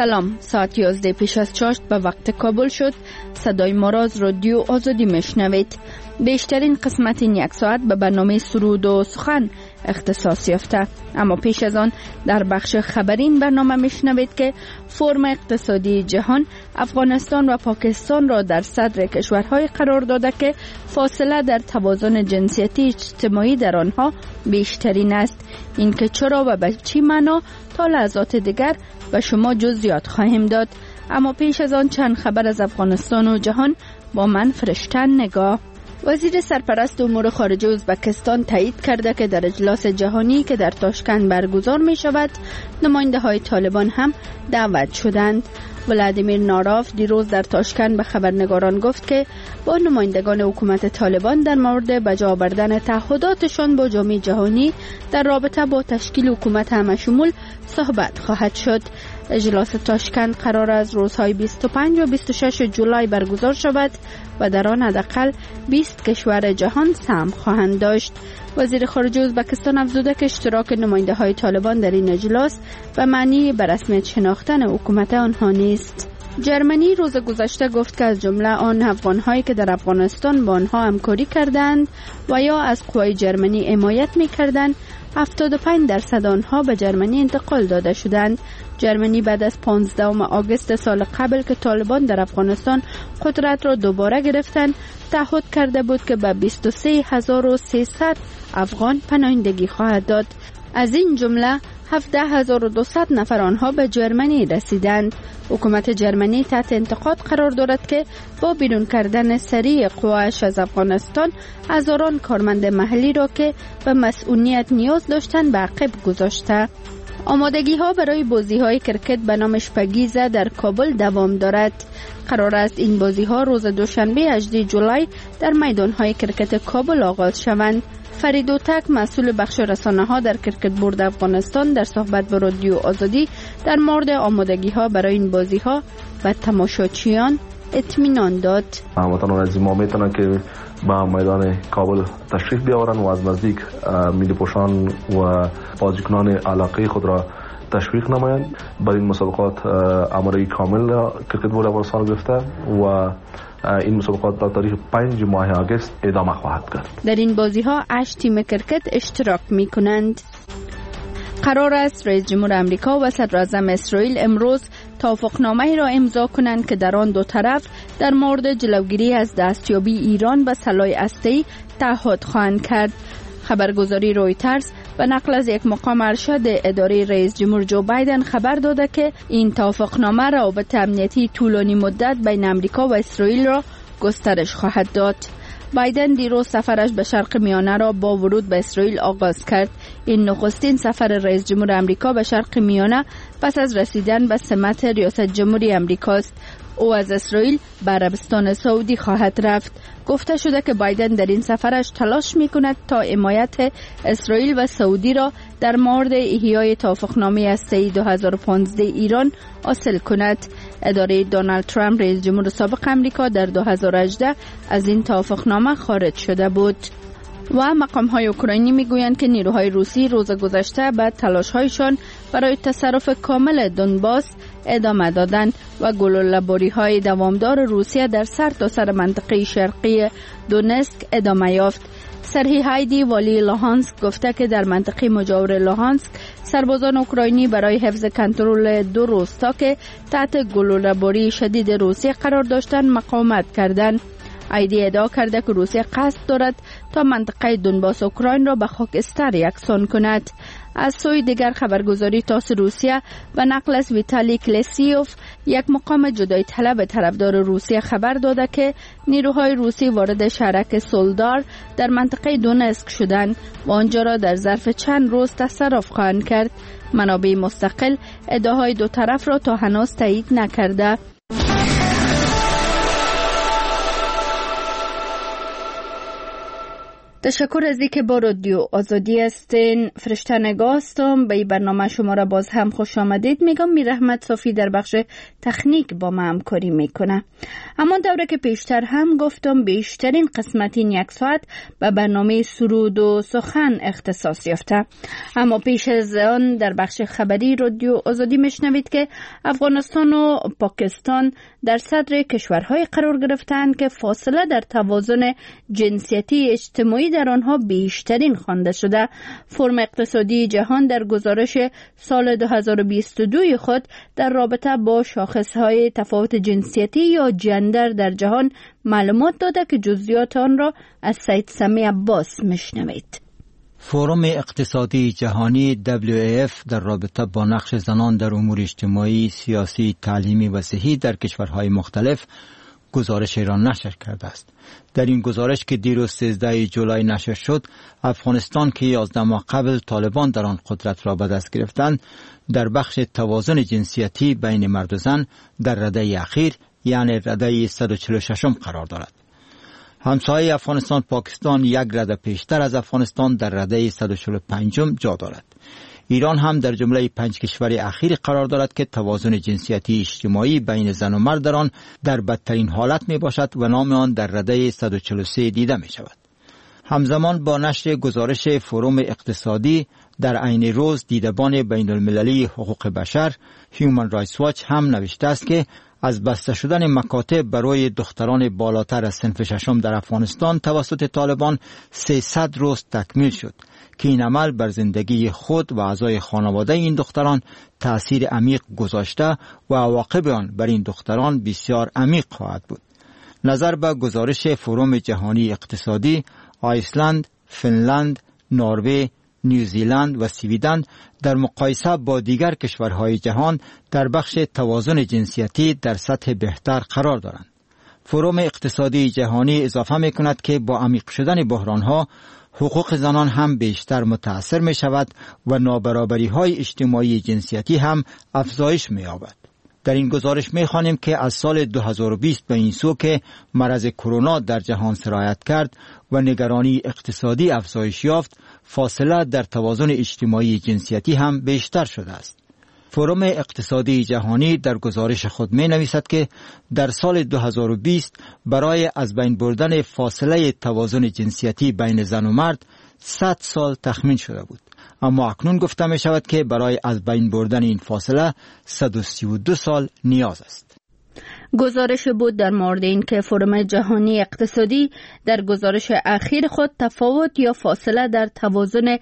سلام، ساعت 11 پیش از چاشت به وقت کابل شد. صدای ما را از رادیو آزادی میشنوید. بیشترین قسمت این یک ساعت به برنامه سرود و سخن اختصاص یافته. اما پیش از آن در بخش خبری این برنامه میشنوید که فرم اقتصادی جهان افغانستان و پاکستان را در صدر کشورهای قرار داده که فاصله در توازن جنسیتی اجتماعی در آنها بیشترین است. این که چرا و به چی معنا تا لحظات دیگر به شما جزئیات خواهیم داد. اما پیش از آن چند خبر از افغانستان و جهان با من فرشتن نگاه. وزیر سرپرست امور خارجه ازبکستان تایید کرده که در اجلاس جهانی که در تاشکند برگزار می شود نماینده های طالبان هم دعوت شدند. ولادیمیر ناراف دیروز در تاشکند به خبرنگاران گفت که با نمایندگان حکومت طالبان در مورد به جا آوردن تعهداتشان با جامعه جهانی در رابطه با تشکیل حکومت همشمول صحبت خواهد شد. اجلاس تاشکند قرار است روزهای 25 و 26 جولای برگزار شود و در آن حداقل 20 کشور جهان سهم خواهند داشت. وزیر خارجه ازبکستان افزوده که اشتراک نماینده های طالبان در این اجلاس به معنی به رسمیت شناختن حکومت آنها نیست. جرمنی روز گذشته گفت که از جمله آن افغان‌هایی که در افغانستان با آنها همکاری کردند و یا از قوای جرمنی حمایت می‌کردند 75% آنها به جرمنی انتقال داده شدند. جرمنی بعد از 15 آگوست سال قبل که طالبان در افغانستان قدرت را دوباره گرفتند تعهد کرده بود که به 23300 افغان پناهندگی خواهد داد. از این جمله 17200 نفر آنها به جرمنی رسیدند. حکومت جرمنی تحت انتقاد قرار دارد که با بیرون کردن سریع قواش از افغانستان هزاران کارمند محلی را که به مسئولیت نیاز داشتند به عقب گذاشته. آمادگی ها برای بازی های کرکت به نام شپگیزه در کابل دوام دارد. قرار است این بازی ها روز دوشنبه 18 جولای در میدان های کرکت کابل آغاز شوند. فرید اوتک مسئول بخش رسانه ها در کرکت بورد افغانستان در صحبت با رادیو آزادی در مورد آمادگی ها برای این بازی ها و تماشاچیان اطمینان داد. هموطنان عزیز ما میتونن که به میدان کابل تشریف بیاورن و از نزدیک ملی پوشان و بازیکنان علاقه خود را تشویق نمایند. برای این مسابقات آمادگی کامل کرکت بورد افغانستان گرفته و این مسابقات تا تاریخ 5 ماه آگوست ادامه خواهد کرد. در این بازی ها 8 تیم کرکت اشتراک می کنند. قرار است رئیس جمهور امریکا و صدر اعظم اسرائیل امروز توافقنامه‌ای را امضا کنند که در آن دو طرف در مورد جلوگیری از دستیابی ایران به سلاح هسته‌ای تعهد خواهند کرد. خبرگزاری رویترز به نقل از یک مقام ارشد اداره رئیس جمهور جو بایدن خبر داده که این توافقنامه روابط امنیتی طولانی مدت بین امریکا و اسرائیل را گسترش خواهد داد. بایدن دیروز سفرش به شرق میانه را با ورود به اسرائیل آغاز کرد. این نخستین سفر رئیس جمهور امریکا به شرق میانه پس از رسیدن به سمت ریاست جمهوری امریکاست. او از اسرائیل به عربستان سعودی خواهد رفت. گفته شده که بایدن در این سفرش تلاش می‌کند تا حمایت اسرائیل و سعودی را در مورد احیای توافقنامه هسته‌ای 2015 ایران حاصل کند. اداره دونالد ترامپ رئیس جمهور سابق امریکا در 2018 از این توافقنامه خارج شده بود. و مقام‌های اوکراینی میگویند که نیروهای روسی روز گذشته به تلاش‌هایشان برای تصرف کامل دونباس ادامه دادند و گلوله‌باری‌های دوامدار روسیه در سرتاسر منطقه شرقی دونسک ادامه یافت. سرهی هایدی والی لوهانسک گفته که در منطقه مجاور لوهانسک سربازان اوکراینی برای حفظ کنترل دو روستا که تحت گلوله‌باری شدید روسیه قرار داشتند مقاومت کردند. هایدی ادعا کرده که روسیه قصد دارد تا منطقه دونباس اوکراین را به خاکستر یکسان کند. از سوی دیگر خبرگزاری تاس روسیه و نقل از ویتالی کلسیوف یک مقام جدای طلب طرفدار روسیه خبر داده که نیروهای روسی وارد شهرک سولدار در منطقه دونسک شدند و آنجا را در ظرف چند روز تصرف خواهند کرد. منابع مستقل ادعاهای دو طرف را تا هنوز تایید نکرده. تشکر از اینکه با رادیو آزادی هستین. فرشته نگاه هستم. به این برنامه شما را باز هم خوش آمدید میگم. میر احمد صافی در بخش تکنیک با ما همکاری میکنه. اما دوره که پیشتر هم گفتم بیشترین قسمت این یک ساعت به برنامه سرود و سخن اختصاص یافته. اما پیش از آن در بخش خبری رادیو آزادی میشنوید که افغانستان و پاکستان در صدر کشورهای قرار گرفتند که فاصله در توازن جنسیتی اجتماعی در آنها بیشترین خوانده شده. فرم اقتصادی جهان در گزارش سال 2022 خود در رابطه با شاخصهای تفاوت جنسیتی یا جندر در جهان معلومات داده که جزئیات آن را از سید سمی عباس میشنوید. فورم اقتصادی جهانی WEF در رابطه با نقش زنان در امور اجتماعی، سیاسی، تعلیمی و صحی در کشورهای مختلف گزارش را نشر کرده است. در این گزارش که دیروز 13 جولای نشر شد، افغانستان که 11 ماه قبل طالبان در آن قدرت را به دست گرفتند، در بخش توازن جنسیتی بین مرد و زن در رده اخیر یعنی رده 146 قرار دارد. همسایه افغانستان پاکستان یک رده پیشتر از افغانستان در رده 145 جا دارد. ایران هم در جمله 5 کشور اخیر قرار دارد که توازن جنسیتی اجتماعی بین زن و مرد در آن در بدترین حالت می باشد و نام آن در رده 143 دیده می شود. همزمان با نشر گزارش فروم اقتصادی در عین روز دیدبان بین المللی حقوق بشر هیومن رایتس واچ هم نوشته است که از بسته شدن مکاتب برای دختران بالاتر از صنف ششم در افغانستان توسط طالبان 300 روز تکمیل شد که این عمل بر زندگی خود و اعضای خانواده این دختران تأثیر عمیق گذاشته و عواقب آن بر این دختران بسیار عمیق خواهد بود. نظر به گزارش فروم جهانی اقتصادی، آیسلند، فنلند، نروژ، نیوزیلند و سویدن در مقایسه با دیگر کشورهای جهان در بخش توازن جنسیتی در سطح بهتر قرار دارند. فروم اقتصادی جهانی اضافه می کند که با عمیق شدن بحرانها حقوق زنان هم بیشتر متاثر می شود و نابرابری های اجتماعی جنسیتی هم افزایش می یابد. در این گزارش می خوانیم که از سال 2020 به این سو که مرض کرونا در جهان سرایت کرد و نگرانی اقتصادی افزایش یافت، فاصله در توازن اجتماعی جنسیتی هم بیشتر شده است. فروم اقتصادی جهانی در گزارش خود می نویسد که در سال 2020 برای از بین بردن فاصله توازن جنسیتی بین زن و مرد 100 سال تخمین شده بود، اما اکنون گفته می شود که برای از بین بردن این فاصله 132 سال نیاز است. گزارش بود در مورد این که فروم جهانی اقتصادی در گزارش اخیر خود تفاوت یا فاصله در توازن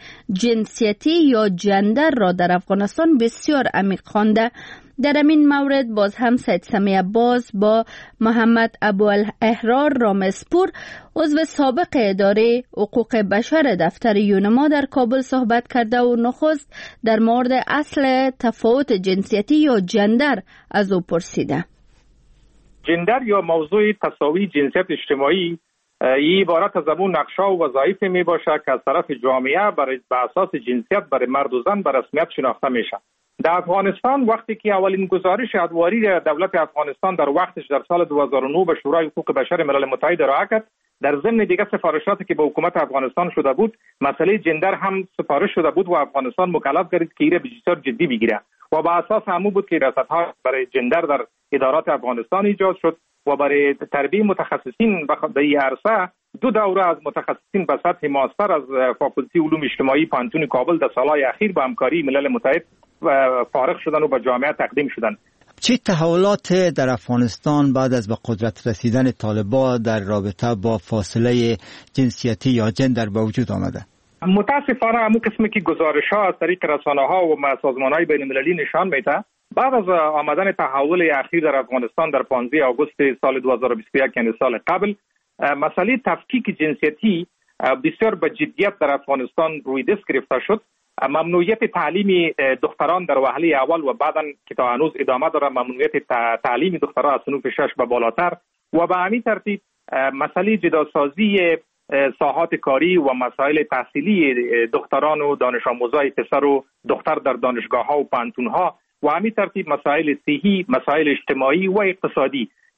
جنسیتی یا جندر را در افغانستان بسیار عمیق خوانده. در این مورد باز هم سید سمی عباس با محمد ابوالاحرار رامسپور عضو سابق اداره حقوق بشر دفتر یونما در کابل صحبت کرده و نخست در مورد اصل تفاوت جنسیتی یا جندر از او پرسیده. جندر یا موضوع تساوی جنسیت اجتماعی این عبارت از همون نقشه و وظایف می باشد که از طرف جامعه به اساس جنسیت برای مرد و زن به رسمیت شناخته میشه. در افغانستان وقتی که اولین گزارش ادواری دولت افغانستان در وقتش در سال 2009 به شورای حقوق بشر ملل متحد ارائه کرد، در ضمن دیگر سفارشاتی که به حکومت افغانستان شده بود مسئله جندر هم سفارش شده بود و افغانستان مکلف گردید که ایره بسیار جدی بگیره و به اساس همون بود که ریاست‌ها برای جندر در ادارات افغانستان ایجاد شد و برای تربیت متخصصین به این عرصه 2 دوره از متخصصین به سطح ماستر از فاکولته علوم اجتماعی پانتون کابل در سالهای اخیر با همکاری ملل متحد فارغ شدن و به جامعه تقدیم شدن. چه تحولات در افغانستان بعد از به قدرت رسیدن طالبان در رابطه با فاصله جنسیتی یا جندر به وجود آمده؟ متاسفانه همون قسمی که گزارش‌ها از طریق رسانه‌ها و سازمان‌های بین‌المللی نشان میده، بعد از آمدن تحول اخیر در افغانستان در 15 آگوست سال 2021 یعنی سال قبل، مسئله تفکیک جنسیتی بسیار به جدیت در افغانستان روی دست گرفته شد. ممنوعیت تعلیم دختران در وهله اول و بعداً که تا هنوز ادامه داره ممنوعیت تعلیم دختران از صنف 6 به بالاتر و به همین ترتیب مسئله جداسازی ساحات کاری و مسائل تحصیلی دختران و دانش آموزای پسر و دختر در دانشگاه‌ها و پانتون‌ها و همین ترتیب مسائل صحی، مسائل اجتماعی و اقتصادی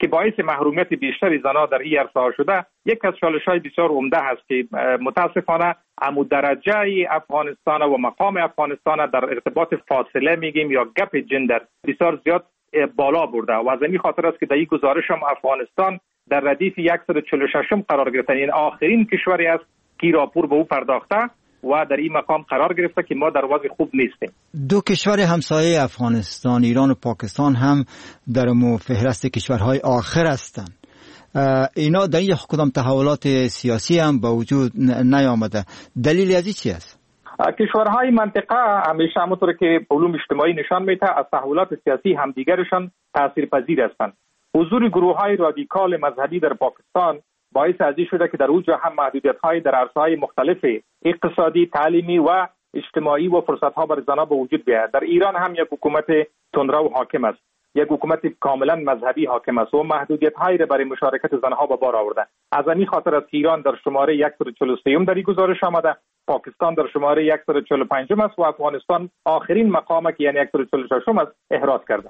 که باعث محرومیت بیشتر زنان در این عرصه شده، یک از چالش‌های بسیار عمده است که متاسفانه عمود درجه افغانستان و مقام افغانستان در ارتباط فاصله میگیم یا گپ جندر بسیار زیاد بالا برده و از این خاطر است که در این گزارش هم افغانستان در ردیف 146 قرار گرفته. این آخرین کشوری است که راپور به او پرداخته و در این مقام قرار گرفته که ما در وضع خوب نیستیم. دو کشور همسایه افغانستان، ایران و پاکستان، هم در فهرست کشورهای آخر هستند. اینا در این کدام تحولات سیاسی هم با وجود نیامده. دلیل از این چی است؟ کشورهای منطقه همیشه همونطور که علوم اجتماعی نشان میده از تحولات سیاسی همدیگرشان تاثیرپذیر هستند. حضور گروه‌های رادیکال مذهبی در پاکستان باعث از این شده که در اونجا هم محدودیت‌های در عرصه‌های مختلف اقتصادی، تعلیمی و اجتماعی و فرصت‌ها برای زنان به وجود بیاید. در ایران هم یک حکومت تندرو حاکم است، یک حکومت کاملا مذهبی حاکم است و محدودیت‌هایی را برای مشارکت زنها به بار آورده. از این خاطر است که ایران در شماره 143 در این گزارش آمده، پاکستان در شماره 145 است و افغانستان آخرین مقام که یعنی 146 است احراز کرده.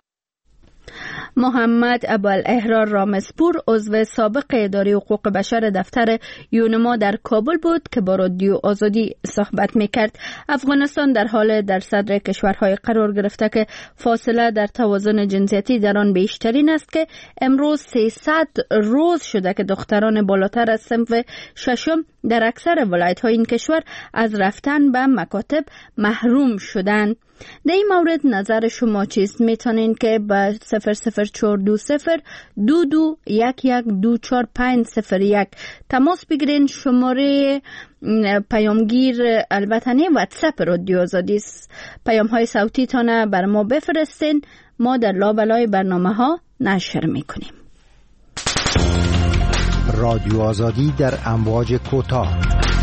محمد ابوالاحرار رامزپور عضو سابق اداره حقوق بشر دفتر یونما در کابل بود که با رادیو آزادی صحبت میکرد. افغانستان در حال در صدر کشورهای قرار گرفته که فاصله در توازن جنسیتی در آن بیشترین است که امروز 300 روز شده که دختران بالاتر از صنف ششم در اکثر ولایت‌های این کشور از رفتن به مکاتب محروم شدند. در این مورد نظر شما چیست؟ میتونین که به 004202211240501 تماس بگیرین. شماره پیامگیر البته واتساپ رادیو آزادی است. پیام های صوتی تانه بر ما بفرستین، ما در لابلای برنامه ها نشر میکنیم. رادیو آزادی در امواج کوتاه.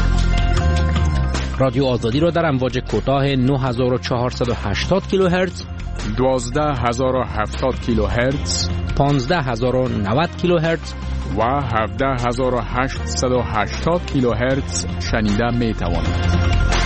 رادیو آزادی را در امواج کوتاه 9480 کیلوهرتز، 12070 کیلوهرتز، 15090 کیلوهرتز و 17880 کیلوهرتز شنیده می توانید.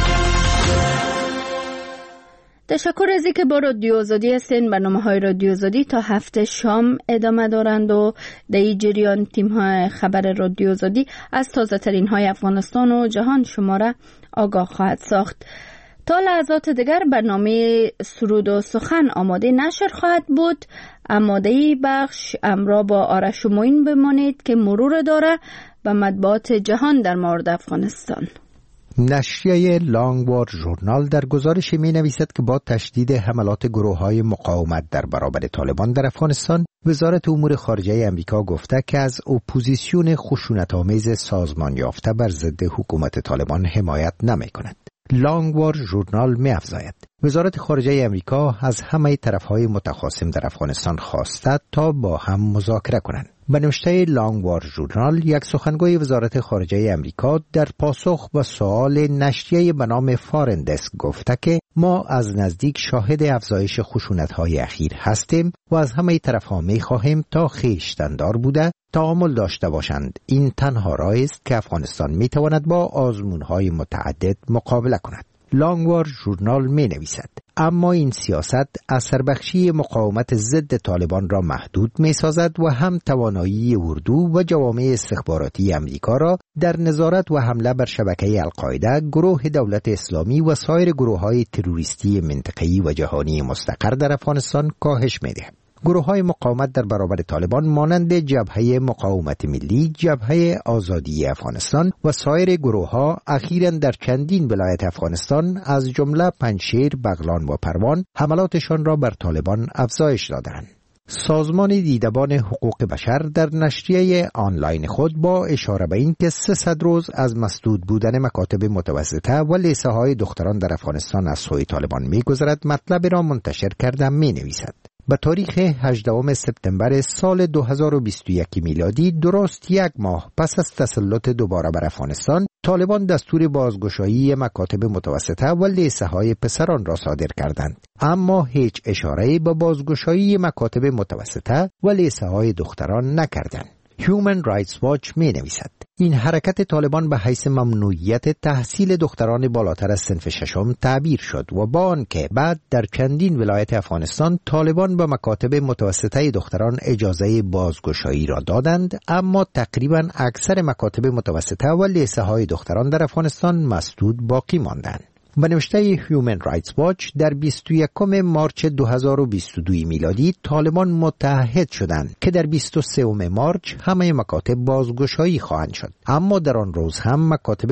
تشکر از اینکه با رادیو آزادی هستین. برنامه‌های رادیو آزادی تا هفته شام ادامه دارند و در این جریان تیم‌های خبر رادیو آزادی از تازه‌ترین های افغانستان و جهان شما را آگاه خواهد ساخت. تا لحظات دیگر برنامه سرود و سخن آماده نشر خواهد بود. آماده بخش امرا با آرش و معین بمانید که مرور داره به مطبوعات جهان در مورد افغانستان. نشریه لانگوار ژورنال در گزارش می نویسد که با تشدید حملات گروه‌های مقاومت در برابر طالبان در افغانستان، وزارت امور خارجه امریکا گفته که از اپوزیسیون خشونت‌آمیز سازمان یافته بر ضد حکومت طالبان حمایت نمی‌کند. لانگوار ژورنال می‌افزاید وزارت خارجه امریکا از همه طرف‌های متخاصم در افغانستان خواسته تا با هم مذاکره کنند. به نوشته لانگوار ژورنال، یک سخنگوی وزارت خارجه امریکا در پاسخ به سوال نشریه به نام فارن دسک گفته که ما از نزدیک شاهد افزایش خشونت‌های اخیر هستیم و از همه طرف‌ها می‌خواهیم تا خویشتن‌دار بوده تعامل داشته باشند. این تنها راهی است که افغانستان می‌تواند با آزمون‌های متعدد مقابله کند. لانگوار ژورنال می‌نویسد اما این سیاست اثربخشی مقاومت ضد طالبان را محدود می‌سازد و هم توانایی اردو و جوامع استخباراتی امریکا را در نظارت و حمله بر شبکه القاعده، گروه دولت اسلامی و سایر گروه‌های تروریستی منطقه‌ای و جهانی مستقر در افغانستان کاهش می‌دهد. گروه‌های مقاومت در برابر طالبان مانند جبهه مقاومت ملی، جبهه آزادی افغانستان و سایر گروه‌ها اخیراً در چندین ولایت افغانستان از جمله پنجشیر، بغلان و پروان حملاتشان را بر طالبان افزایش دادند. سازمان دیدبان حقوق بشر در نشریه آنلاین خود با اشاره به این که 300 روز از مسدود بودن مکاتب متوسطه و لیسه‌های دختران در افغانستان از سوی طالبان می‌گذرد، مطلب را منتشر کرده می‌نویسد. به تاریخ 18 سپتامبر سال 2021 میلادی، درست یک ماه پس از تسلط دوباره بر افغانستان، طالبان دستور بازگشایی مکاتب متوسطه و لیسه‌های پسران را صادر کردند، اما هیچ اشاره‌ای به بازگشایی مکاتب متوسطه و لیسه‌های دختران نکردند. Human Rights Watch می نویسد این حرکت طالبان به حیث ممنوعیت تحصیل دختران بالاتر از صنف ششم تعبیر شد و با آنکه بعد در چندین ولایت افغانستان طالبان به مکاتب متوسطه دختران اجازه بازگشایی را دادند، اما تقریبا اکثر مکاتب متوسطه و لیسه های دختران در افغانستان مسدود باقی ماندند. به نوشته Human Rights Watch در 21 مارچ 2022 میلادی طالبان متعهد شدند که در 23 مارچ همه مکاتب بازگشایی خواهند شد، اما در آن روز هم مکاتب